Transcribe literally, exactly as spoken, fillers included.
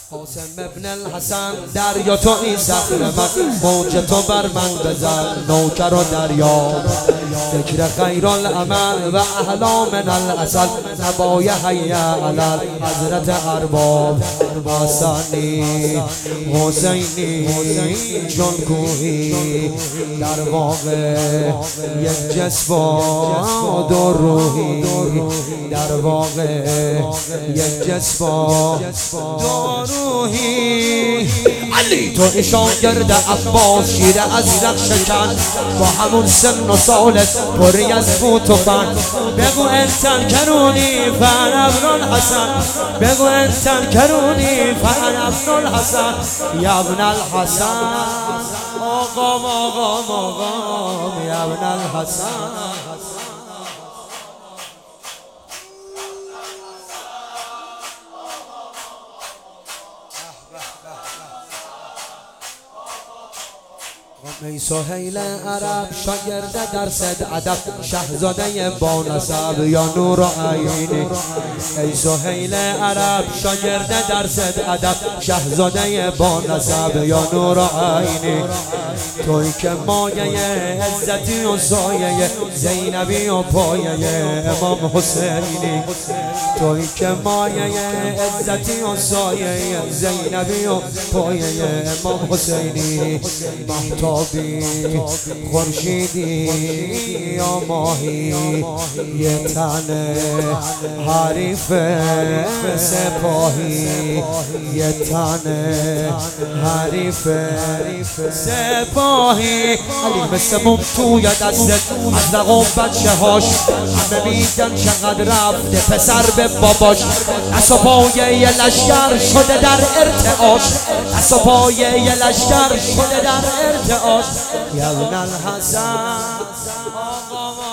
قاسم ابن الحسن دریا تو ای صخر من، موج تو بر من بزن نوکر و دریا. فکر خیر العمل و احلا من العسل، نبای حی علل حضرت ارباب. حسنی حسینی چون کوهی، در واقع یک جسم و دو روحی، در واقع یک جسم و دو روحی. علی تو ای شاگرد عباس، شیر ازرق شکن با همون سن و سالت پری از فوت و فن. بگو انتن کرونی فن ابن الحسن، بگو انتن کرونی فن ابن الحسن. یا ابن الحسن آقام آقام آقام یا ابن الحسن. ای سهیل عرب شاگرد درس ادب، شهزاده با نسب یا نور عینی. ای سهیل عرب شاگرد درس ادب، شهزاده با نسب یا نور عینی. توی که مایه عزتی و سایه زینبی و پایه امام حسینی. توی که مایه عزتی و سایه زینبی و پایه امام حسینی. محتابی خورشیدی یا ماهی، یه تن حریف سپاهی، یه تن حریف سپاهی. علی مثل موم توی دستت از لقم بچه هاش، همه میدن چقدر رفته پسر به باباش. دست و پای یه لشگر شده در ارتعاش، دست و پای یه لشگر شده در ارتعاش. یا ابن الحسن